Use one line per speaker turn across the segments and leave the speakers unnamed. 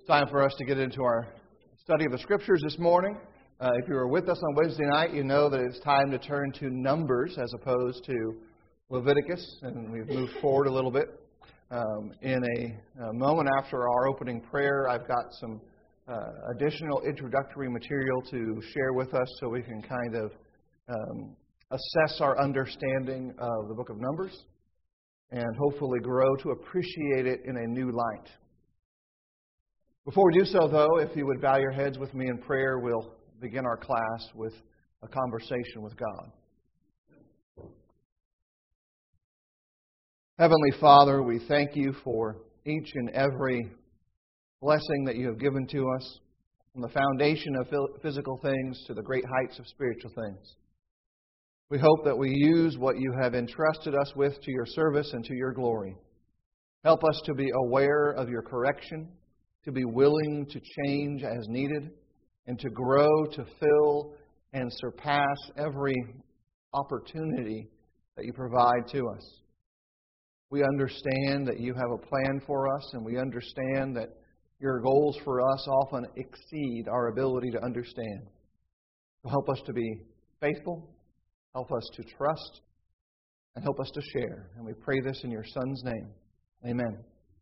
Time for us to get into our study of the Scriptures this morning. If you were with us on Wednesday night, you know that it's time to turn to Numbers as opposed to Leviticus, and we've moved forward a little bit. In a moment after our opening prayer, I've got some additional introductory material to share with us so we can kind of assess our understanding of the book of Numbers and hopefully grow to appreciate it in a new light. Before we do so, though, if you would bow your heads with me in prayer, we'll begin our class with a conversation with God. Heavenly Father, we thank you for each and every blessing that you have given to us, from the foundation of physical things to the great heights of spiritual things. We hope that we use what you have entrusted us with to your service and to your glory. Help us to be aware of your correction, to be willing to change as needed, and to grow to fill and surpass every opportunity that you provide to us. We understand that you have a plan for us, and we understand that your goals for us often exceed our ability to understand. So help us to be faithful, help us to trust, and help us to share. And we pray this in your Son's name. Amen.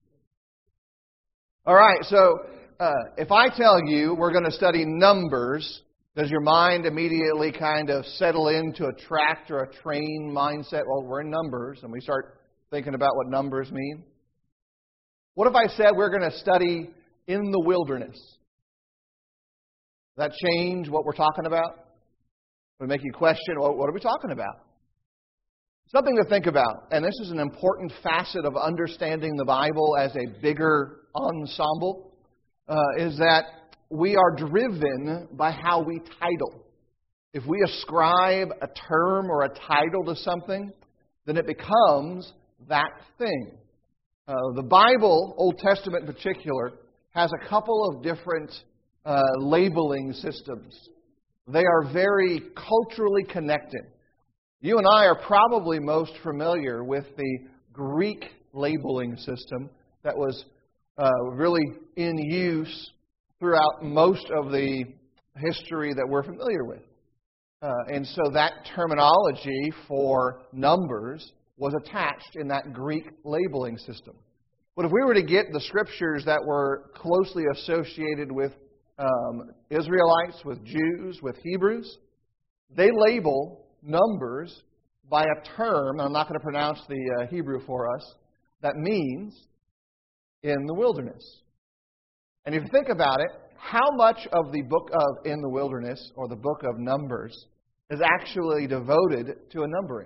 All right, so if I tell you we're going to study Numbers, does your mind immediately kind of settle into a tract or a train mindset? Well, we're in Numbers, and we start thinking about what numbers mean. What if I said we're going to study in the wilderness? Does that change what we're talking about? Would it make you question, well, what are we talking about? Something to think about, and this is an important facet of understanding the Bible as a bigger ensemble, is that we are driven by how we title. If we ascribe a term or a title to something, then it becomes that thing. The Bible, Old Testament in particular, has a couple of different labeling systems. They are very culturally connected. You and I are probably most familiar with the Greek labeling system that was really in use throughout most of the history that we're familiar with. And so that terminology for numbers was attached in that Greek labeling system. But if we were to get the scriptures that were closely associated with Israelites, with Jews, with Hebrews, they label numbers by a term, and I'm not going to pronounce the Hebrew for us, that means in the wilderness. And if you think about it, how much of the book of In the Wilderness, or the book of Numbers, is actually devoted to a numbering?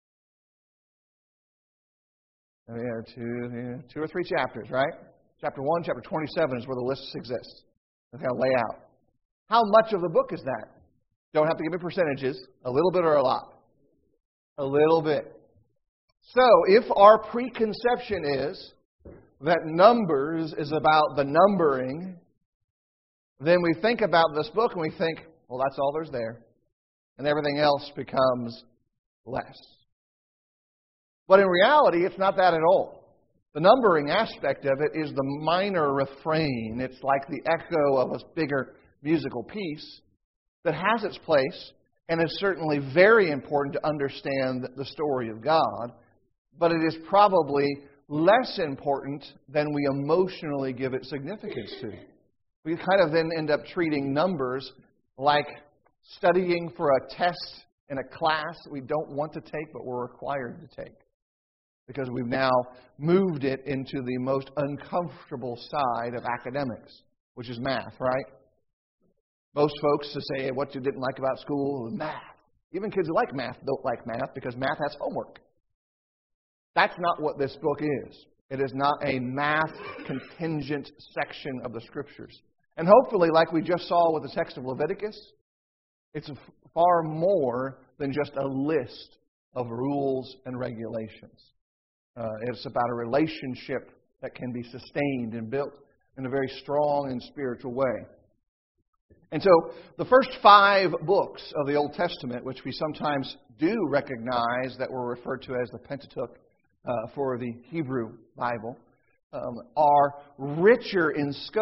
I mean, two or three chapters, right? Chapter 1, chapter 27 is where the lists exist. They kind of lay out. How much of the book is that? Don't have to give me percentages. A little bit or a lot? A little bit. So, if our preconception is that Numbers is about the numbering, then we think about this book and we think, well, that's all there's there. And everything else becomes less. But in reality, it's not that at all. The numbering aspect of it is the minor refrain. It's like the echo of a bigger musical piece that has its place and is certainly very important to understand the story of God, but it is probably less important than we emotionally give it significance to. We kind of then end up treating Numbers like studying for a test in a class that we don't want to take but we're required to take, because we've now moved it into the most uncomfortable side of academics, which is math, right? Most folks to say what you didn't like about school was math. Even kids who like math don't like math because math has homework. That's not what this book is. It is not a math contingent section of the Scriptures. And hopefully, like we just saw with the text of Leviticus, it's far more than just a list of rules and regulations. It's about a relationship that can be sustained and built in a very strong and spiritual way. And so the first 5 books of the Old Testament, which we sometimes do recognize that were referred to as the Pentateuch for the Hebrew Bible, are richer in scope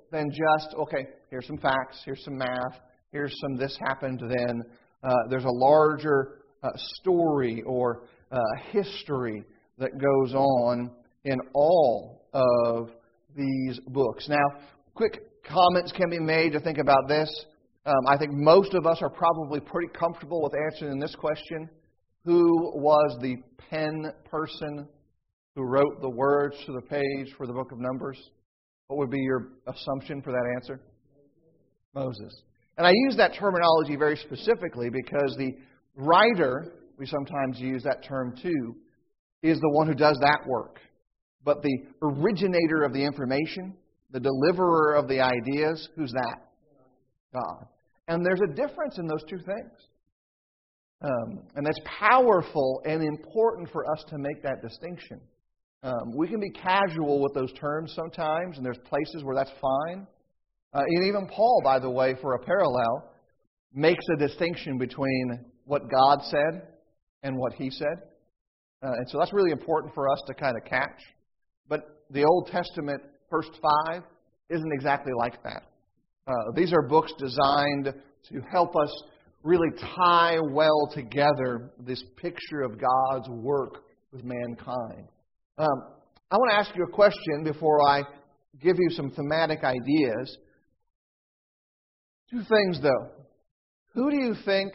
than just, okay, here's some facts, here's some math, here's some this happened then. There's a larger story or history that goes on in all of these books. Now, quick comments can be made to think about this. I think most of us are probably pretty comfortable with answering this question. Who was the pen person who wrote the words to the page for the book of Numbers? What would be your assumption for that answer? Moses. And I use that terminology very specifically because the writer, we sometimes use that term too, is the one who does that work. But the originator of the information, the deliverer of the ideas, who's that? God. And there's a difference in those two things. And that's powerful and important for us to make that distinction. We can be casual with those terms sometimes, and there's places where that's fine. And even Paul, by the way, for a parallel, makes a distinction between what God said and what he said. And so that's really important for us to kind of catch. But the Old Testament first 5 isn't exactly like that. These are books designed to help us really tie well together this picture of God's work with mankind. I want to ask you a question before I give you some thematic ideas. Two things, though. Who do you think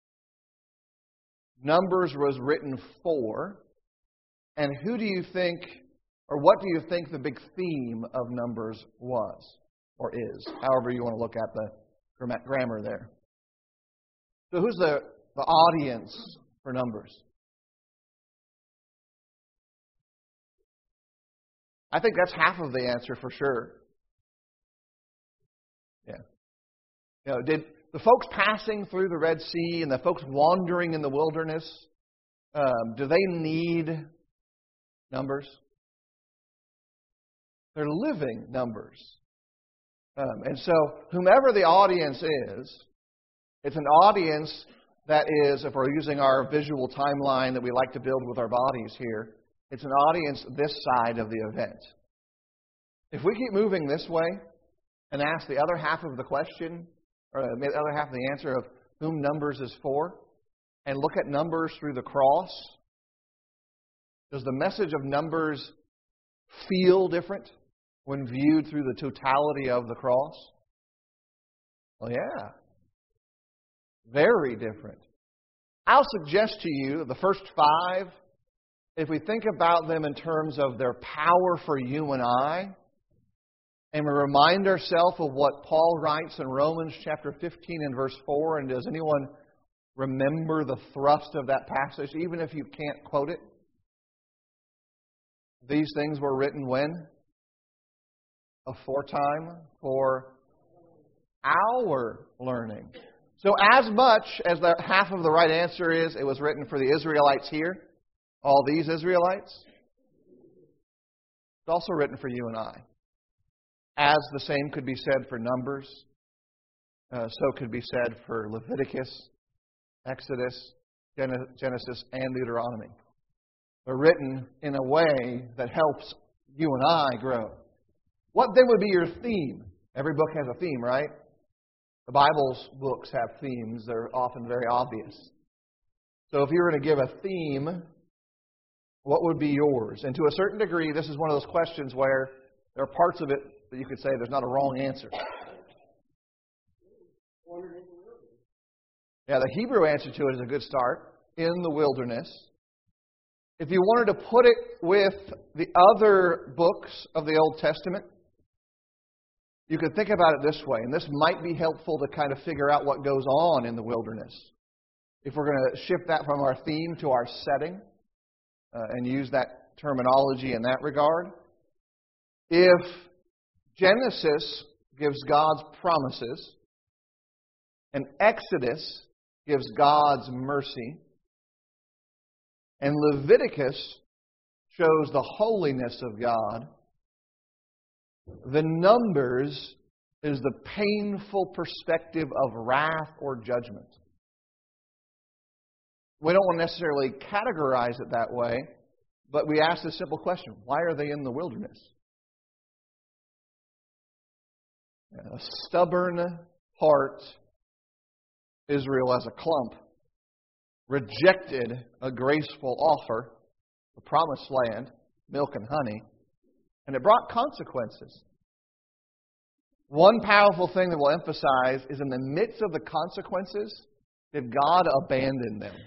Numbers was written for? And who do you think, or what do you think the big theme of Numbers was, or is? However you want to look at the grammar there. So who's the audience for Numbers? I think that's half of the answer for sure. Yeah. You know, did the folks passing through the Red Sea and the folks wandering in the wilderness, do they need Numbers? They're living Numbers. And so whomever the audience is, it's an audience that is, if we're using our visual timeline that we like to build with our bodies here, it's an audience this side of the event. If we keep moving this way and ask the other half of the question, or the other half of the answer of whom Numbers is for, and look at Numbers through the cross, does the message of Numbers feel different when viewed through the totality of the cross? Well, yeah. Very different. I'll suggest to you the first 5, if we think about them in terms of their power for you and I, and we remind ourselves of what Paul writes in Romans chapter 15 and verse 4, and does anyone remember the thrust of that passage, even if you can't quote it? These things were written when? Aforetime for our learning. So as much as the half of the right answer is, it was written for the Israelites here, all these Israelites, it's also written for you and I. As the same could be said for Numbers, so could be said for Leviticus, Exodus, Genesis, and Deuteronomy. They're written in a way that helps you and I grow. What then would be your theme? Every book has a theme, right? The Bible's books have themes. They're often very obvious. So if you were to give a theme, what would be yours? And to a certain degree, this is one of those questions where there are parts of it that you could say there's not a wrong answer. Yeah, the Hebrew answer to it is a good start. In the wilderness. If you wanted to put it with the other books of the Old Testament, you could think about it this way, and this might be helpful to kind of figure out what goes on in the wilderness. If we're going to shift that from our theme to our setting, and use that terminology in that regard. If Genesis gives God's promises, and Exodus gives God's mercy, and Leviticus shows the holiness of God, the Numbers is the painful perspective of wrath or judgment. We don't want to necessarily categorize it that way, but we ask this simple question: why are they in the wilderness? A stubborn heart, Israel as a clump, rejected a graceful offer, the promised land, milk and honey, and it brought consequences. One powerful thing that we'll emphasize is in the midst of the consequences, did God abandon them?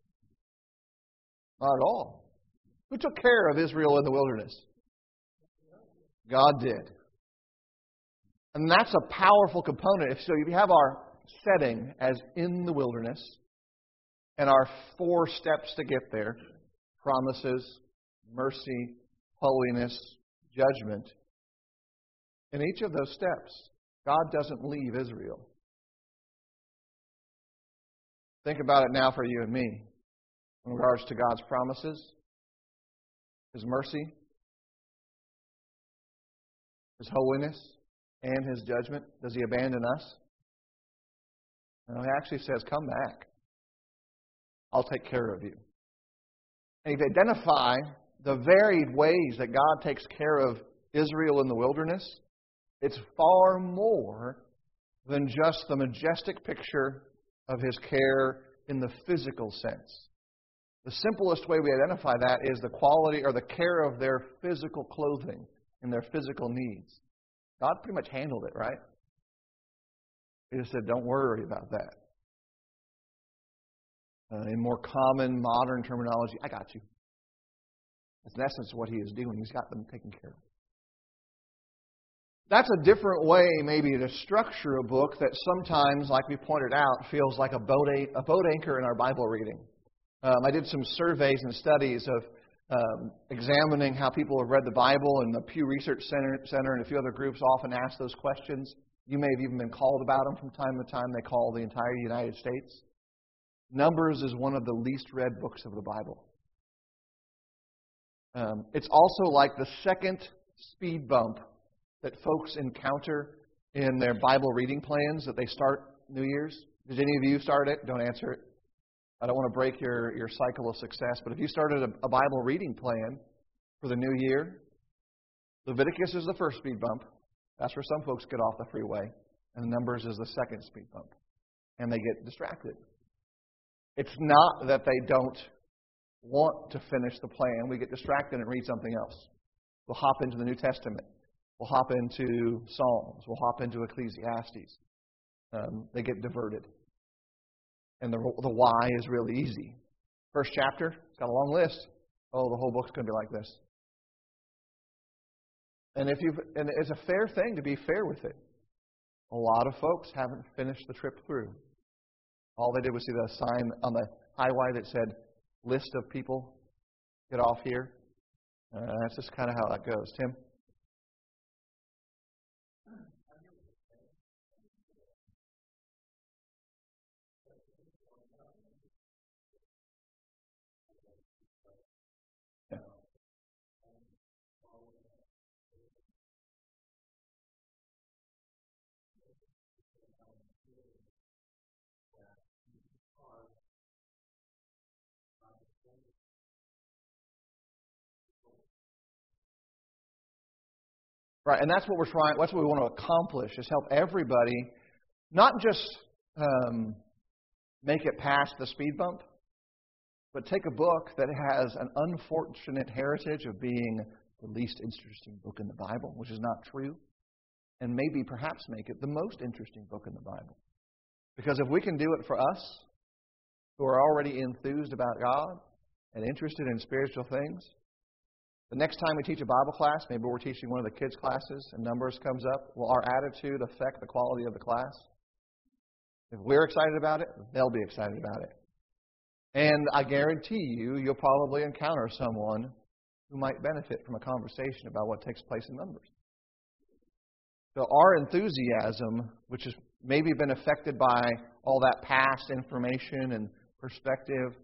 Not at all. Who took care of Israel in the wilderness? God did. And that's a powerful component. So if you have our setting as in the wilderness, and our 4 steps to get there, promises, mercy, holiness, judgment, in each of those steps, God doesn't leave Israel. Think about it now for you and me in regards to God's promises, His mercy, His holiness, and His judgment. Does He abandon us? No, He actually says, come back. I'll take care of you. And you identify the varied ways that God takes care of Israel in the wilderness. It's far more than just the majestic picture of His care in the physical sense. The simplest way we identify that is the quality or the care of their physical clothing and their physical needs. God pretty much handled it, right? He just said, don't worry about that. In more common, modern terminology, I got you. That's in essence what He is doing. He's got them taken care of. That's a different way maybe to structure a book that sometimes, like we pointed out, feels like a boat anchor in our Bible reading. I did some surveys and studies of examining how people have read the Bible, and the Pew Research Center and a few other groups often ask those questions. You may have even been called about them from time to time. They call the entire United States. Numbers is one of the least read books of the Bible. It's also like the second speed bump that folks encounter in their Bible reading plans that they start New Year's. Did any of you start it? Don't answer it. I don't want to break your cycle of success, but if you started a Bible reading plan for the new year, Leviticus is the first speed bump. That's where some folks get off the freeway. And Numbers is the second speed bump. And they get distracted. It's not that they don't want to finish the plan. We get distracted and read something else. We'll hop into the New Testament. We'll hop into Psalms. We'll hop into Ecclesiastes. They get diverted. And the why is really easy. First chapter, it's got a long list. Oh, the whole book's going to be like this. And it's a fair thing to be fair with it. A lot of folks haven't finished the trip through. All they did was see the sign on the highway that said, list of people, get off here. That's just kind of how that goes. Tim? Right, and that's what we're trying. That's what we want to accomplish: is help everybody, not just make it past the speed bump, but take a book that has an unfortunate heritage of being the least interesting book in the Bible, which is not true, and maybe perhaps make it the most interesting book in the Bible. Because if we can do it for us, who are already enthused about God and interested in spiritual things, the next time we teach a Bible class, maybe we're teaching one of the kids' classes and Numbers comes up, will our attitude affect the quality of the class? If we're excited about it, they'll be excited about it. And I guarantee you'll probably encounter someone who might benefit from a conversation about what takes place in Numbers. So our enthusiasm, which has maybe been affected by all that past information and perspective,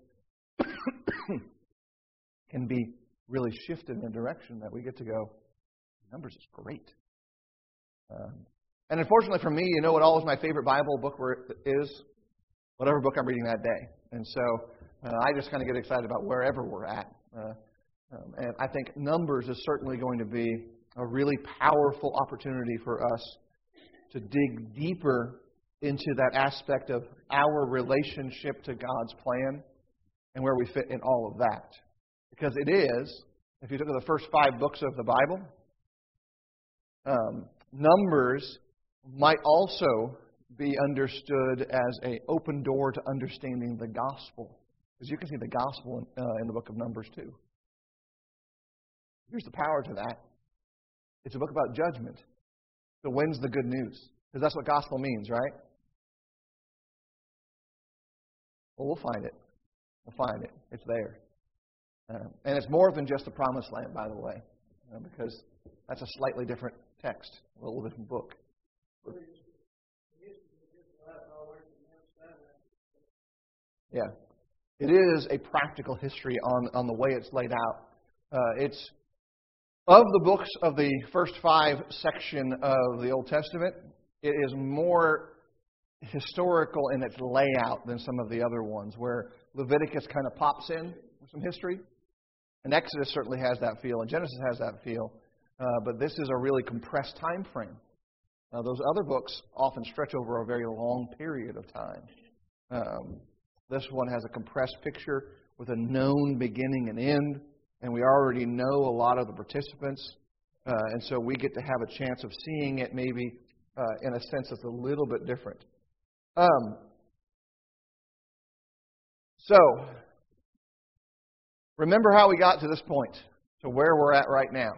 can be really shifted in a direction that we get to go, Numbers is great. And unfortunately for me, you know what always my favorite Bible book is? Whatever book I'm reading that day. And so I just kind of get excited about wherever we're at. And I think Numbers is certainly going to be a really powerful opportunity for us to dig deeper into that aspect of our relationship to God's plan and where we fit in all of that. Because it is, if you look at the first 5 books of the Bible, Numbers might also be understood as an open door to understanding the gospel. Because you can see the gospel in the book of Numbers too. Here's the power to that. It's a book about judgment. So when's the good news? Because that's what gospel means, right? Well, we'll find it. We'll find it. It's there. And it's more than just the promised land, by the way. Because that's a slightly different text, a little different book. Yeah. It is a practical history on the way it's laid out. It's of the books of the first 5 section of the Old Testament, it is more historical in its layout than some of the other ones, where Leviticus kind of pops in with some history. And Exodus certainly has that feel, and Genesis has that feel. But this is a really compressed time frame. Those other books often stretch over a very long period of time. This one has a compressed picture with a known beginning and end, and we already know a lot of the participants, and so we get to have a chance of seeing it maybe in a sense that's a little bit different. So, remember how we got to this point, to where we're at right now.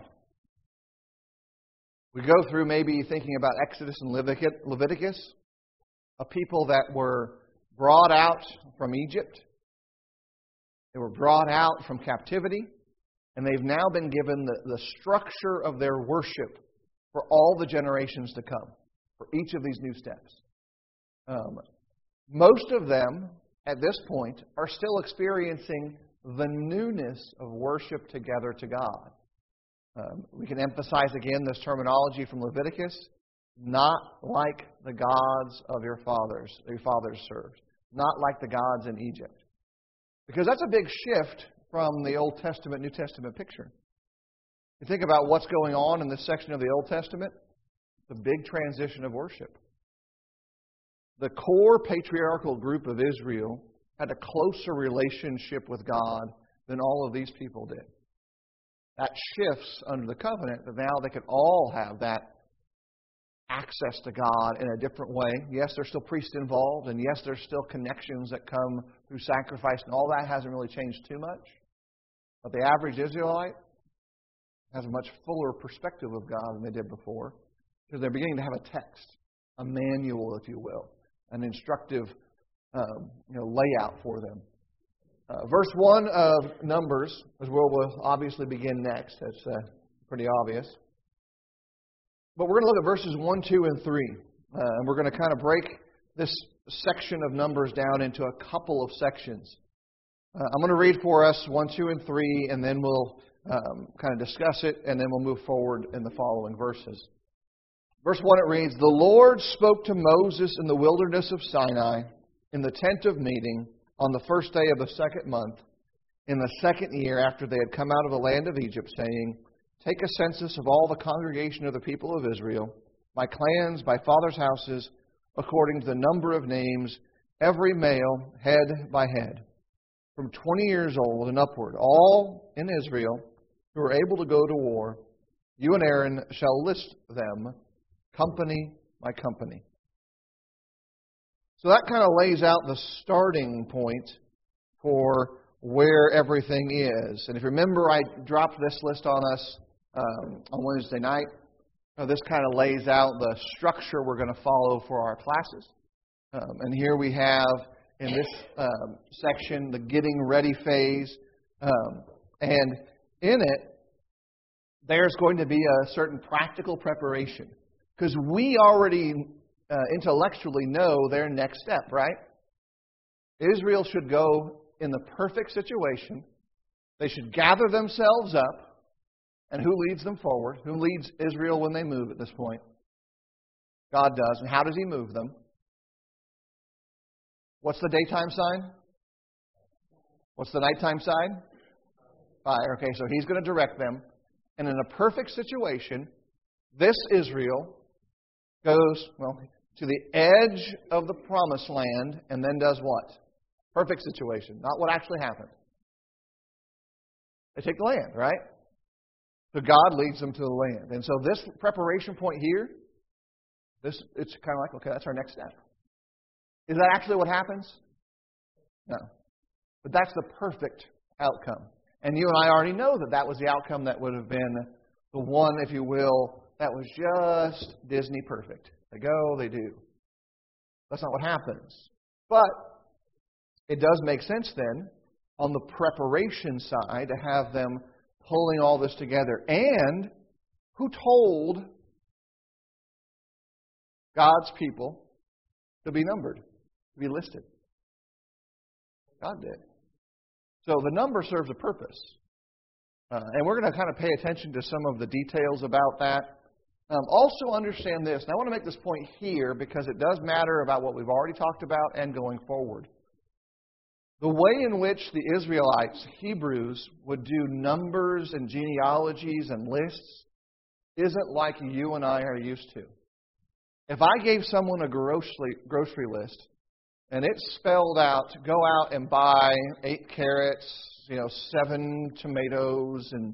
We go through maybe thinking about Exodus and Leviticus, a people that were brought out from Egypt. They were brought out from captivity, and they've now been given the structure of their worship for all the generations to come, for each of these new steps. Most of them, at this point, are still experiencing the newness of worship together to God. We can emphasize again this terminology from Leviticus, not like the gods of your fathers served, not like the gods in Egypt. Because that's a big shift from the Old Testament, New Testament picture. You think about what's going on in this section of the Old Testament, it's a big transition of worship. The core patriarchal group of Israel had a closer relationship with God than all of these people did. That shifts under the covenant, that now they can all have that access to God in a different way. Yes, there's still priests involved, and yes, there's still connections that come through sacrifice, and all that hasn't really changed too much. But the average Israelite has a much fuller perspective of God than they did before, because they're beginning to have a text, a manual, if you will, an instructive layout for them. Verse 1 of Numbers is where we'll obviously begin next. That's pretty obvious. But we're going to look at verses 1, 2, and 3. And we're going to kind of break this section of Numbers down into a couple of sections. I'm going to read for us 1, 2, and 3, and then we'll kind of discuss it, and then we'll move forward in the following verses. Verse 1, it reads, "The Lord spoke to Moses in the wilderness of Sinai, in the tent of meeting, on the first day of the 2nd month, in the 2nd year after they had come out of the land of Egypt, saying, Take a census of all the congregation of the people of Israel, by clans, by fathers' houses, according to the number of names, every male, head by head, from 20 years old and upward, all in Israel who are able to go to war. You and Aaron shall list them, company by company." So that kind of lays out the starting point for where everything is. And if you remember, I dropped this list on us on Wednesday night. This kind of lays out the structure we're going to follow for our classes. And here we have, in this section, the getting ready phase. And in it, there's going to be a certain practical preparation. Because we already intellectually know their next step, right? Israel should go in the perfect situation. They should gather themselves up. And who leads them forward? Who leads Israel when they move at this point? God does. And how does He move them? What's the daytime sign? What's the nighttime sign? Fire. Okay, so He's going to direct them. And in a perfect situation, this Israel goes, to the edge of the promised land and then does what? Perfect situation. Not what actually happened. They take the land, right? So God leads them to the land. And so this preparation point here, it's kind of like, okay, that's our next step. Is that actually what happens? No. But that's the perfect outcome. And you and I already know that that was the outcome that would have been the one, if you will, that was just Disney perfect. They go, they do. That's not what happens. But it does make sense then, on the preparation side, to have them pulling all this together. And who told God's people to be numbered, to be listed? God did. So the number serves a purpose. And we're going to kind of pay attention to some of the details about that. Also understand this, and I want to make this point here because it does matter about what we've already talked about and going forward. The way in which the Israelites, Hebrews, would do numbers and genealogies and lists isn't like you and I are used to. If I gave someone a grocery list and it spelled out, go out and buy 8 carrots, 7 tomatoes, and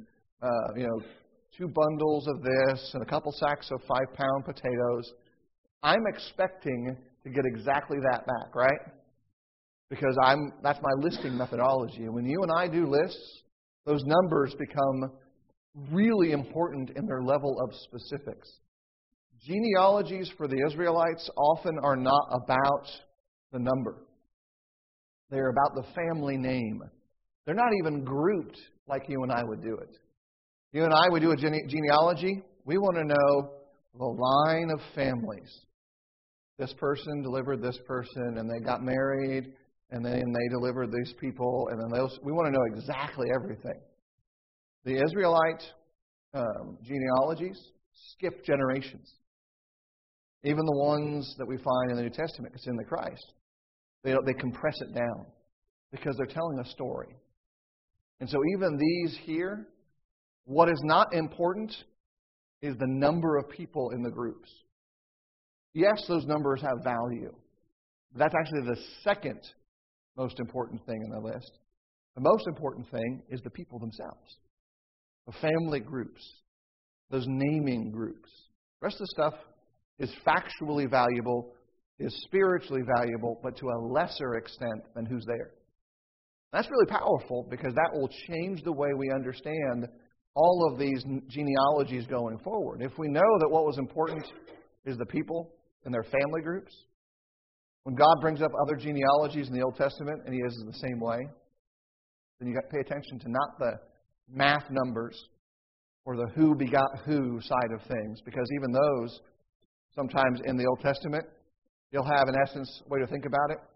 2 bundles of this, and a couple sacks of 5-pound potatoes, I'm expecting to get exactly that back, right? Because that's my listing methodology. And when you and I do lists, those numbers become really important in their level of specifics. Genealogies for the Israelites often are not about the number. They're about the family name. They're not even grouped like you and I would do it. You and I would do a genealogy. We want to know the line of families. This person delivered this person, and they got married, and then they delivered these people, and then we want to know exactly everything. The Israelite genealogies skip generations. Even the ones that we find in the New Testament, it's in the Christ. They compress it down because they're telling a story. And so even these here, what is not important is the number of people in the groups. Yes, those numbers have value. But that's actually the second most important thing in the list. The most important thing is the people themselves. The family groups. Those naming groups. The rest of the stuff is factually valuable, is spiritually valuable, but to a lesser extent than who's there. That's really powerful because that will change the way we understand all of these genealogies going forward. If we know that what was important is the people and their family groups, when God brings up other genealogies in the Old Testament, and He is in the same way, then you've got to pay attention to not the math numbers or the who begot who side of things, because even those, sometimes in the Old Testament, you'll have, in essence, a way to think about it.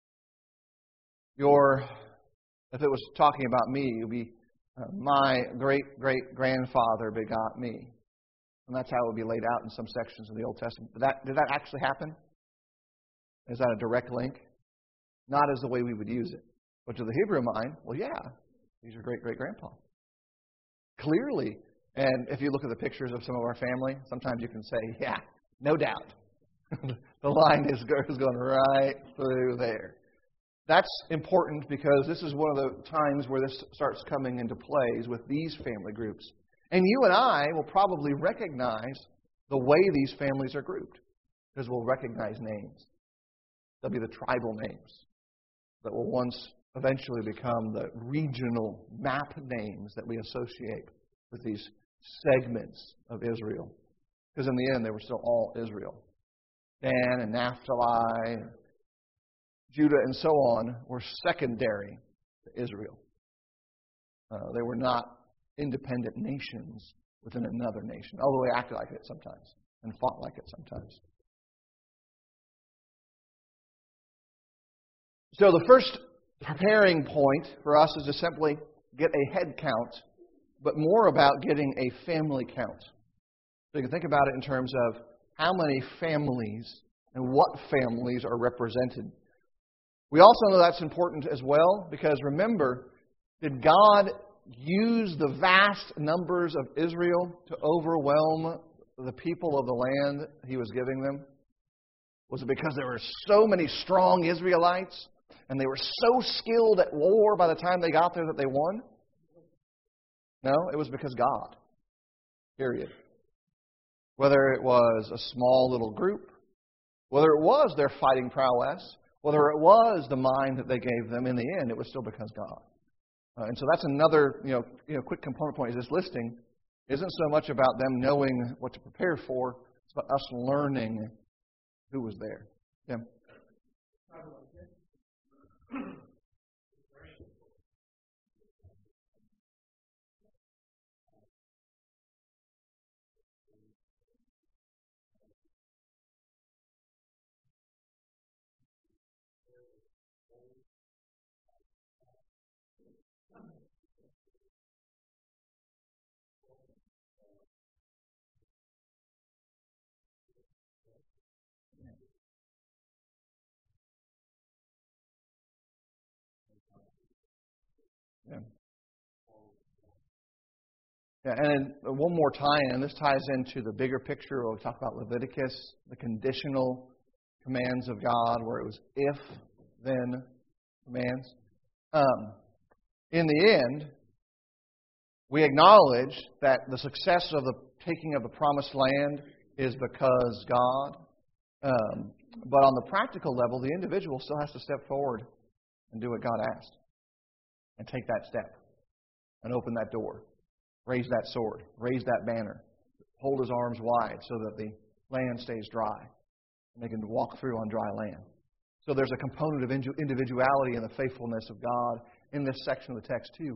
If it was talking about me, it would be my great-great-grandfather begot me. And that's how it would be laid out in some sections of the Old Testament. Did that actually happen? Is that a direct link? Not as the way we would use it. But to the Hebrew mind, well, yeah, he's your great-great-grandpa. Clearly, and if you look at the pictures of some of our family, sometimes you can say, yeah, no doubt. The line is going right through there. That's important because this is one of the times where this starts coming into plays with these family groups. And you and I will probably recognize the way these families are grouped because we'll recognize names. They'll be the tribal names that will eventually become the regional map names that we associate with these segments of Israel. Because in the end, they were still all Israel. Dan and Naphtali, Judah, and so on were secondary to Israel. They were not independent nations within another nation, although they acted like it sometimes and fought like it sometimes. So the first preparing point for us is to simply get a head count, but more about getting a family count. So you can think about it in terms of how many families and what families are represented. We also know that's important as well because remember, did God use the vast numbers of Israel to overwhelm the people of the land He was giving them? Was it because there were so many strong Israelites and they were so skilled at war by the time they got there that they won? No, it was because God. Period. Whether it was a small little group, whether it was their fighting prowess, whether it was the mind that they gave them, in the end, it was still because God. And so that's another quick component point. Is this listing isn't so much about them knowing what to prepare for, it's about us learning who was there. Yeah. Yeah. Yeah, and one more tie-in, and this ties into the bigger picture where we talk about Leviticus, the conditional commands of God, where it was if, then commands. In the end, we acknowledge that the success of the taking of the promised land is because God. But on the practical level, the individual still has to step forward and do what God asked. And take that step. And open that door. Raise that sword. Raise that banner. Hold his arms wide so that the land stays dry. And they can walk through on dry land. So there's a component of individuality in the faithfulness of God in this section of the text too.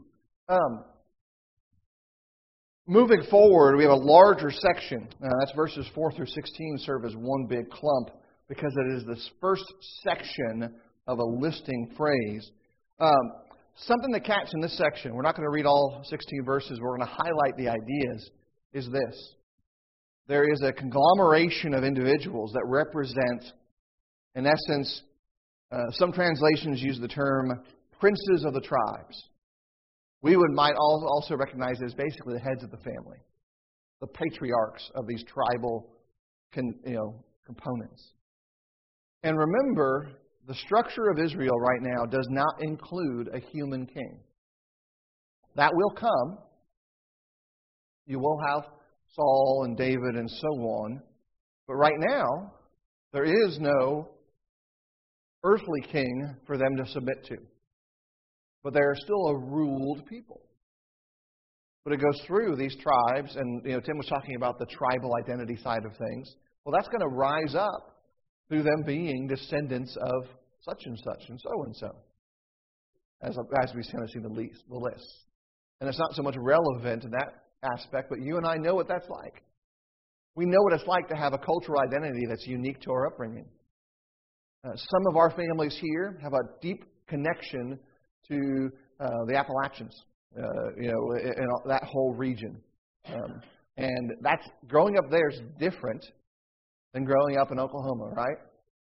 Moving forward, we have a larger section. That's verses 4 through 16 serve as one big clump because it is this first section of a listing phrase. Something to catch in this section, we're not going to read all 16 verses, we're going to highlight the ideas, is this. There is a conglomeration of individuals that represent, in essence, some translations use the term princes of the tribes. We might also recognize it as basically the heads of the family, the patriarchs of these tribal components. And remember, the structure of Israel right now does not include a human king. That will come. You will have Saul and David and so on. But right now, there is no earthly king for them to submit to. But they are still a ruled people. But it goes through these tribes, and Tim was talking about the tribal identity side of things. Well, that's going to rise up through them being descendants of such and so, as we kind of see the list. And it's not so much relevant in that aspect, but you and I know what that's like. We know what it's like to have a cultural identity that's unique to our upbringing. Some of our families here have a deep connection to the Appalachians, in that whole region. And that's growing up there is different than growing up in Oklahoma, right?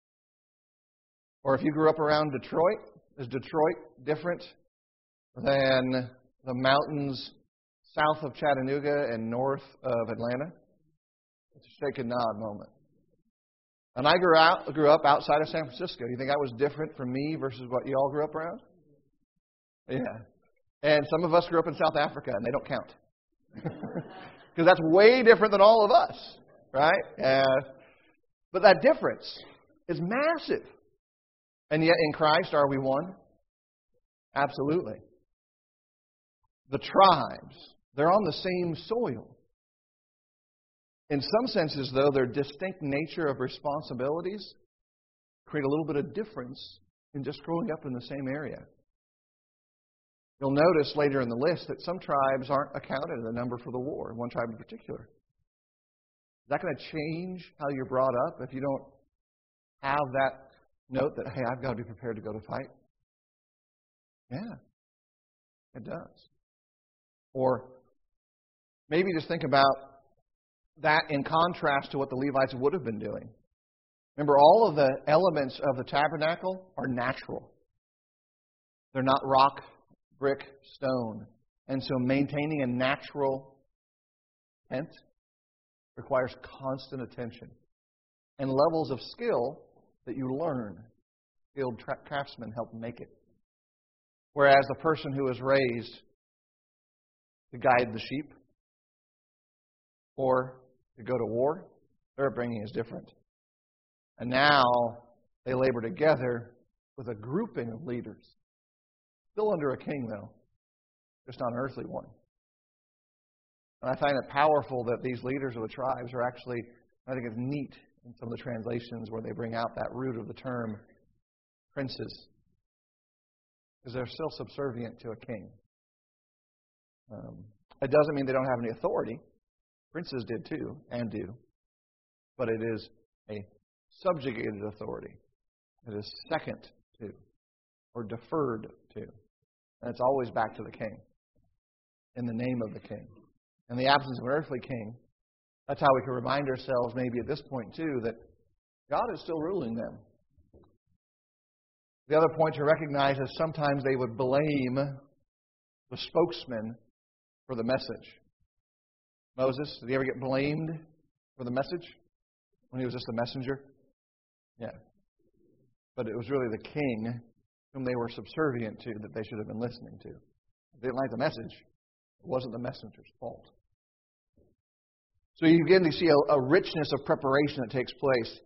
Or if you grew up around Detroit, is Detroit different than the mountains south of Chattanooga and north of Atlanta? It's a shake and nod moment. And I grew up outside of San Francisco. You think that was different from me versus what you all grew up around? Yeah. And some of us grew up in South Africa, and they don't count. Because that's way different than all of us, right? But that difference is massive. And yet in Christ, are we one? Absolutely. The tribes, they're on the same soil. In some senses, though, their distinct nature of responsibilities create a little bit of difference in just growing up in the same area. You'll notice later in the list that some tribes aren't accounted in the number for the war, one tribe in particular. Is that going to change how you're brought up if you don't have that note that, hey, I've got to be prepared to go to fight? Yeah, it does. Or maybe just think about that in contrast to what the Levites would have been doing. Remember, all of the elements of the tabernacle are natural. They're not rock, brick, stone. And so maintaining a natural tent requires constant attention and levels of skill that you learn. Skilled craftsmen help make it. Whereas the person who is raised to guide the sheep or to go to war, their upbringing is different. And now they labor together with a grouping of leaders. Still under a king, though, just not an earthly one. And I find it powerful that these leaders of the tribes are actually, I think it's neat in some of the translations where they bring out that root of the term princes. Because they're still subservient to a king. It doesn't mean they don't have any authority. Princes did too, and do. But it is a subjugated authority. It is second to, or deferred to. And it's always back to the king, in the name of the king. In the absence of an earthly king, that's how we can remind ourselves maybe at this point too that God is still ruling them. The other point to recognize is sometimes they would blame the spokesman for the message. Moses, did he ever get blamed for the message when he was just a messenger? Yeah. But it was really the king whom they were subservient to that they should have been listening to. If they didn't like the message, it wasn't the messenger's fault. So you begin to see a richness of preparation that takes place.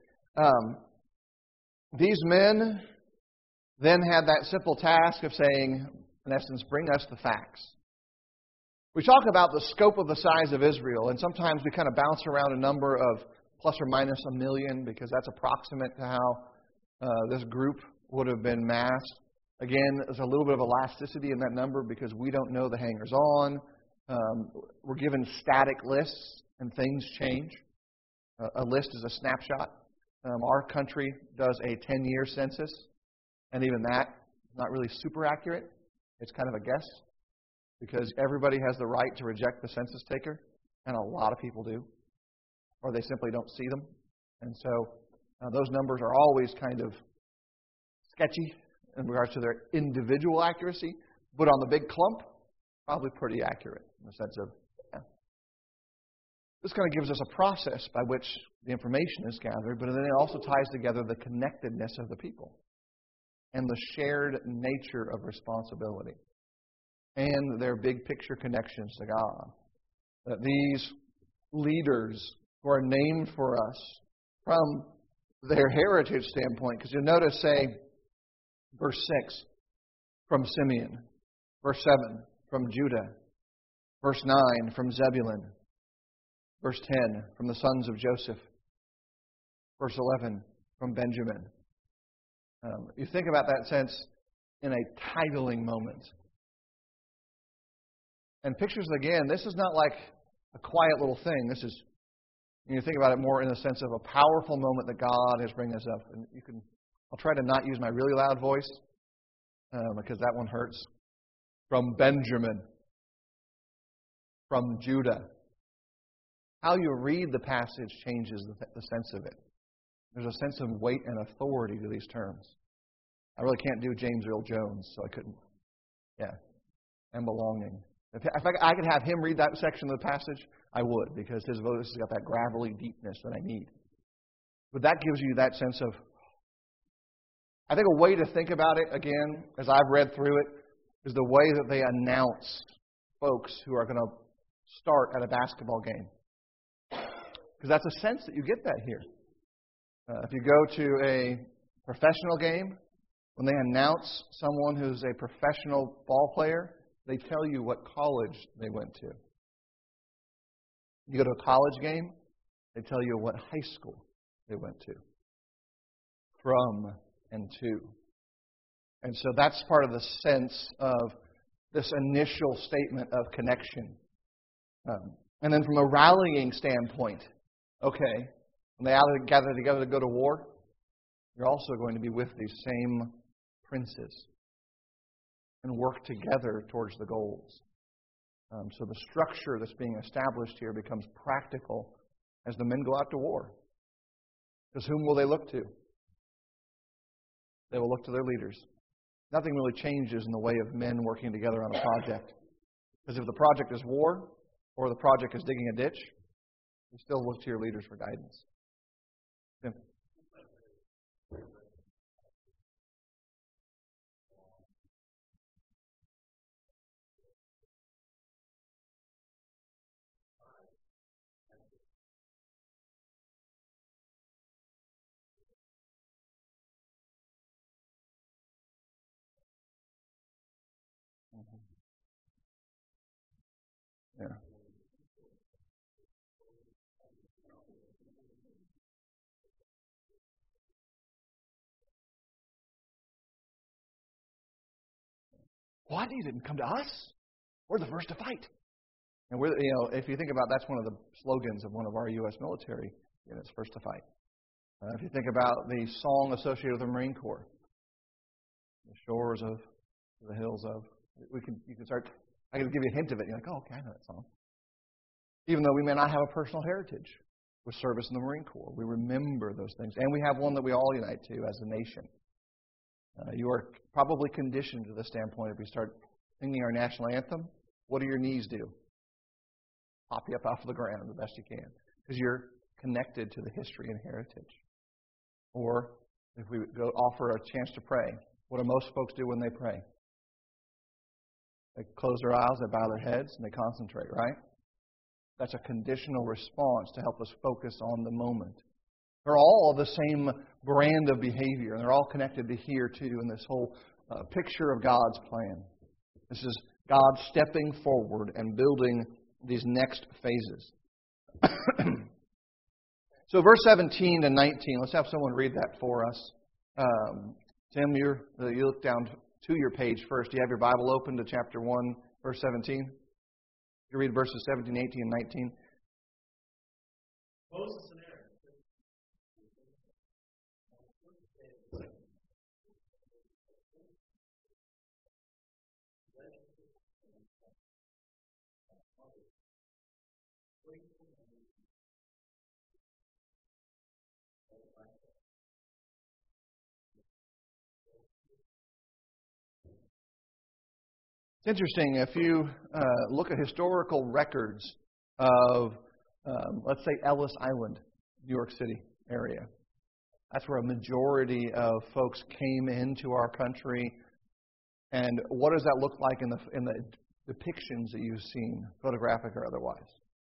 These men then had that simple task of saying, in essence, bring us the facts. We talk about the scope of the size of Israel, and sometimes we kind of bounce around a number of plus or minus 1 million because that's approximate to how this group would have been massed. Again, there's a little bit of elasticity in that number because we don't know the hangers-on. We're given static lists, and things change. A list is a snapshot. Our country does a 10-year census, and even that is not really super accurate. It's kind of a guess because everybody has the right to reject the census taker, and a lot of people do, or they simply don't see them. And so those numbers are always kind of sketchy in regards to their individual accuracy, but on the big clump, probably pretty accurate in the sense of, yeah. This kind of gives us a process by which the information is gathered, but then it also ties together the connectedness of the people and the shared nature of responsibility and their big picture connections to God. That these leaders who are named for us from their heritage standpoint, because you'll notice, say, verse 6, from Simeon, verse 7, from Judah, verse 9, from Zebulun, verse 10, from the sons of Joseph, verse 11, from Benjamin. You think about that sense in a titling moment. And pictures, again, this is not like a quiet little thing. This is, you think about it more in the sense of a powerful moment that God has bring us up. And I'll try to not use my really loud voice because that one hurts. From Benjamin, from Judah. How you read the passage changes the sense of it. There's a sense of weight and authority to these terms. I really can't do James Earl Jones, so I couldn't. Yeah. And belonging. If I could have him read that section of the passage, I would, because his voice has got that gravelly deepness that I need. But that gives you that sense of, I think a way to think about it, again, as I've read through it, is the way that they announce folks who are going to start at a basketball game. Because that's a sense that you get that here. If you go to a professional game, when they announce someone who's a professional ball player, they tell you what college they went to. You go to a college game, they tell you what high school they went to. From and to. And so that's part of the sense of this initial statement of connection. And then from a rallying standpoint, okay, when they gather together to go to war, you're also going to be with these same princes and work together towards the goals. So the structure that's being established here becomes practical as the men go out to war. Because whom will they look to? They will look to their leaders. Nothing really changes in the way of men working together on a project. Because if the project is war, or the project is digging a ditch, You still look to your leaders for guidance. Tim? Yeah. What? You didn't come to us? We're the first to fight. And if you think about, that's one of the slogans of one of our U.S. military units, first to fight. If you think about the song associated with the Marine Corps, the shores of the hills of, you can start. I can give you a hint of it. You're like, oh, okay, I know that song. Even though we may not have a personal heritage with service in the Marine Corps, we remember those things, and we have one that we all unite to as a nation. You are probably conditioned to the standpoint, if we start singing our national anthem, what do your knees do? Pop you up off the ground the best you can, because you're connected to the history and heritage. Or if we go offer a chance to pray, what do most folks do when they pray? They close their eyes, they bow their heads, and they concentrate, right? That's a conditional response to help us focus on the moment. They're all the same brand of behavior, and they're all connected to here, too, in this whole picture of God's plan. This is God stepping forward and building these next phases. So verse 17 to 19, let's have someone read that for us. Tim, you look down to your page first. Do you have your Bible open to chapter 1, verse 17? You read verses 17, 18, and 19.
Moses and Aaron.
It's interesting, if you look at historical records of, let's say, Ellis Island, New York City area. That's where a majority of folks came into our country. And what does that look like in the depictions that you've seen, photographic or otherwise?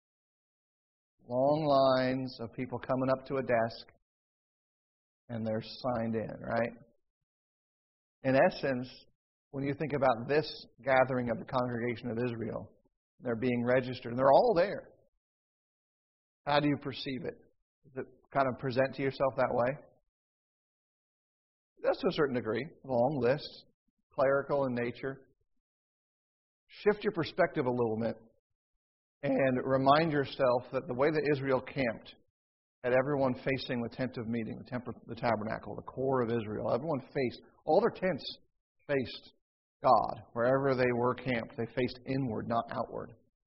Long lines of people coming up to a desk, and they're signed in, right? In essence, when you think about this gathering of the congregation of Israel, they're being registered, and they're all there. How do you perceive it? Does it kind of present to yourself that way? That's to a certain degree. Long list, clerical in nature. Shift your perspective a little bit and remind yourself that the way that Israel camped, had everyone facing the tent of meeting, the tabernacle, the core of Israel. Everyone faced, all their tents faced God. Wherever they were camped, they faced inward, not outward.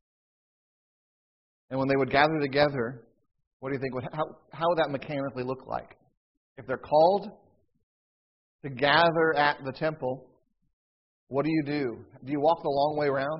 And when they would gather together, what do you think? How would that mechanically look like? If they're called to gather at the temple, what do? Do you walk the long way around?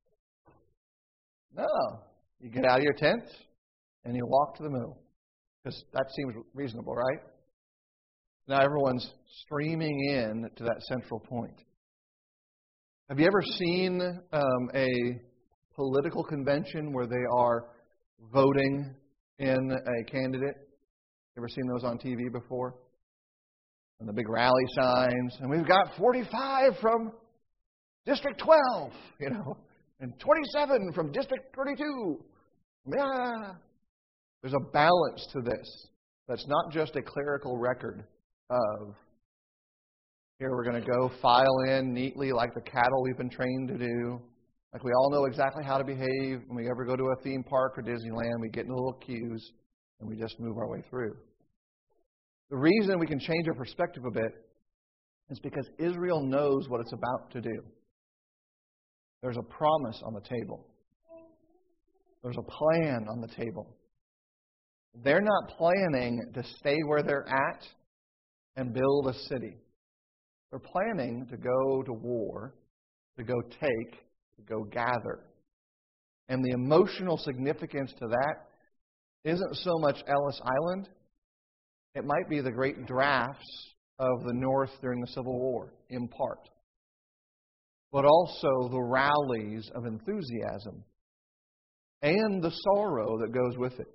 No. You get out of your tent and you walk to the middle. Because that seems reasonable, right? Now everyone's streaming in to that central point. Have you ever seen a political convention where they are voting in a candidate? Ever seen those on TV before? And the big rally signs. And we've got 45 from District 12, and 27 from District 32. Yeah. There's a balance to this. That's not just a clerical record of, here we're going to go file in neatly like the cattle we've been trained to do. Like we all know exactly how to behave when we ever go to a theme park or Disneyland. We get in little queues and we just move our way through. The reason we can change our perspective a bit is because Israel knows what it's about to do. There's a promise on the table. There's a plan on the table. They're not planning to stay where they're at and build a city. They're planning to go to war, to go take, to go gather. And the emotional significance to that isn't so much Ellis Island. It might be the great drafts of the North during the Civil War, in part. But also the rallies of enthusiasm and the sorrow that goes with it.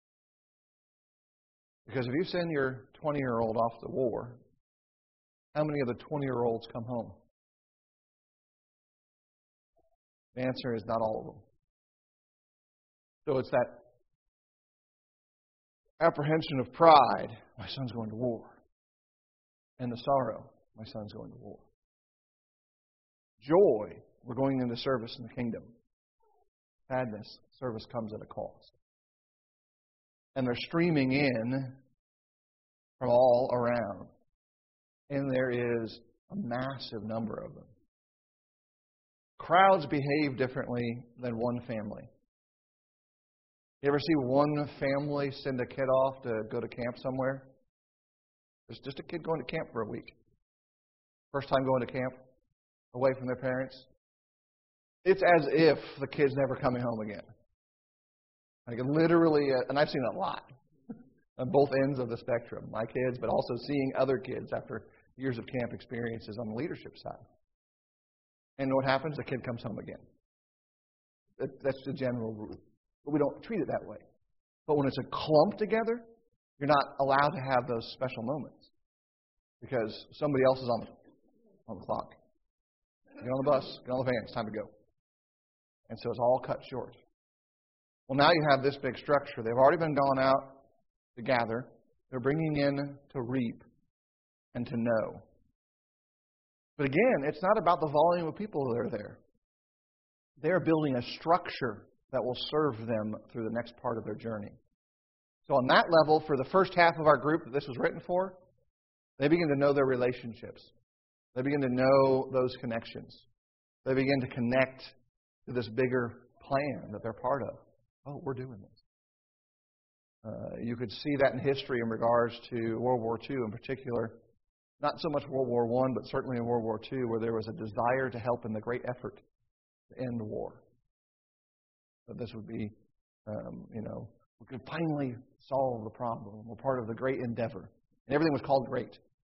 Because if you send your 20-year-old off to war, how many of the 20-year-olds come home? The answer is not all of them. So it's that apprehension of pride, my son's going to war. And the sorrow, my son's going to war. Joy, we're going into service in the kingdom. Sadness, service comes at a cost. And they're streaming in from all around. And there is a massive number of them. Crowds behave differently than one family. You ever see one family send a kid off to go to camp somewhere? There's just a kid going to camp for a week. First time going to camp, away from their parents. It's as if the kid's never coming home again. Like literally, and I've seen it a lot on both ends of the spectrum. My kids, but also seeing other kids after years of camp experiences on the leadership side. And what happens? The kid comes home again. That's the general rule. But we don't treat it that way. But when it's a clump together, you're not allowed to have those special moments. Because somebody else is on the clock. Get on the bus, get on the van, it's time to go. And so it's all cut short. Well, now you have this big structure. They've already been gone out to gather. They're bringing in to reap and to know. But again, it's not about the volume of people that are there. They're building a structure that will serve them through the next part of their journey. So on that level, for the first half of our group that this was written for, they begin to know their relationships. They begin to know those connections. They begin to connect to this bigger plan that they're part of. Oh, we're doing this. You could see that in history in regards to World War II in particular. Not so much World War I, but certainly in World War II, where there was a desire to help in the great effort to end the war. That this would be, we could finally solve the problem. We're part of the great endeavor. And everything was called great.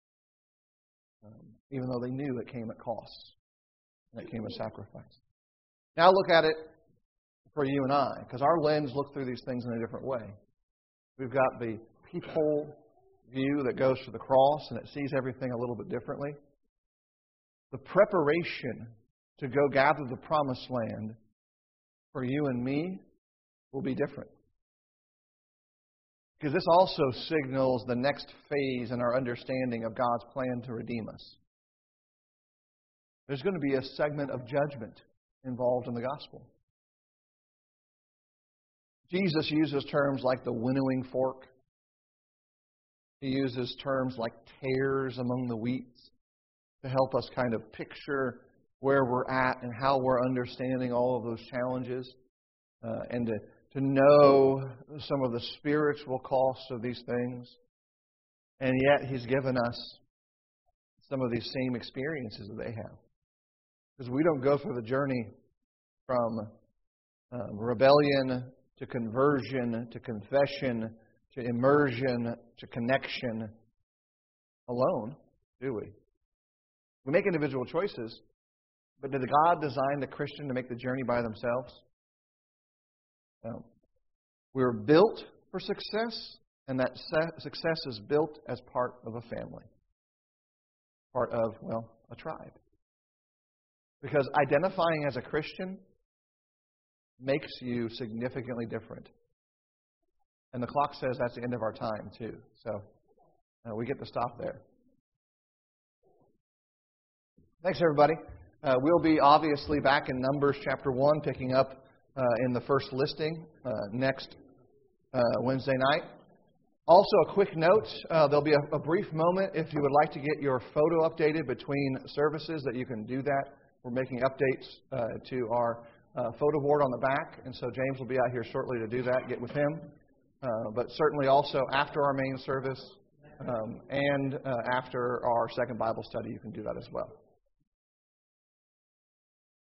Even though they knew it came at cost. And it came at sacrifice. Now look at it for you and I, because our lens look through these things in a different way. We've got the peephole view that goes to the cross, and it sees everything a little bit differently. The preparation to go gather the promised land for you and me will be different. Because this also signals the next phase in our understanding of God's plan to redeem us. There's going to be a segment of judgment involved in the gospel. Jesus uses terms like the winnowing fork. He uses terms like tares among the wheats to help us kind of picture where we're at and how we're understanding all of those challenges and to know some of the spiritual costs of these things. And yet He's given us some of these same experiences that they have. Because we don't go through the journey from rebellion to conversion to confession to immersion to connection alone, do we? We make individual choices, but did God design the Christian to make the journey by themselves? No. We're built for success, and that success is built as part of a family. Part of, a tribe. Because identifying as a Christian makes you significantly different. And the clock says that's the end of our time, too. So we get to stop there. Thanks, everybody. We'll be obviously back in Numbers chapter 1, picking up in the first listing next Wednesday night. Also, a quick note, there'll be a brief moment if you would like to get your photo updated between services that you can do that. We're making updates to our photo board on the back, and so James will be out here shortly to do that. Get with him. But certainly also after our main service and after our second Bible study, you can do that as well.